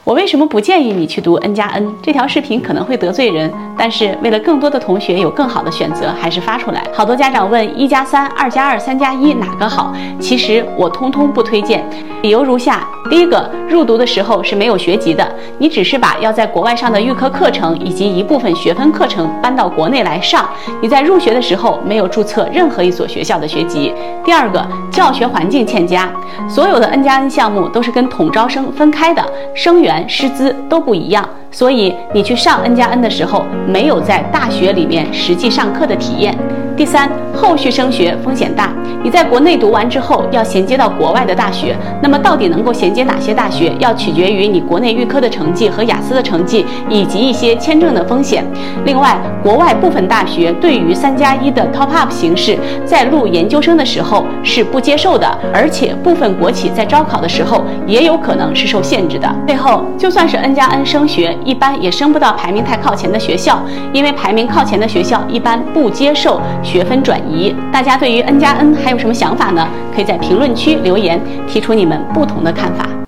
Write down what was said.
我为什么不建议你去读 N+N？ 这条视频可能会得罪人，但是为了更多的同学有更好的选择，还是发出来。好多家长问1+3、2+2、3+1哪个好？其实我通通不推荐，理由如下：第一个，入读的时候是没有学籍的，你只是把要在国外上的预科课程以及一部分学分课程搬到国内来上，你在入学的时候没有注册任何一所学校的学籍。第二个，教学环境欠佳，所有的 N+N 项目都是跟统招生分开的，生源、师资都不一样，所以你去上 N+N 的时候，没有在大学里面实际上课的体验。第三，后续升学风险大，你在国内读完之后要衔接到国外的大学，那么到底能够衔接哪些大学，要取决于你国内预科的成绩和雅思的成绩，以及一些签证的风险。另外，国外部分大学对于3+1的 top up 形式，在录研究生的时候是不接受的，而且部分国企在招考的时候也有可能是受限制的。最后，就算是 N+N 升学，一般也升不到排名太靠前的学校，因为排名靠前的学校一般不接受学分转移。大家对于 N+N 还有什么想法呢？可以在评论区留言，提出你们不同的看法。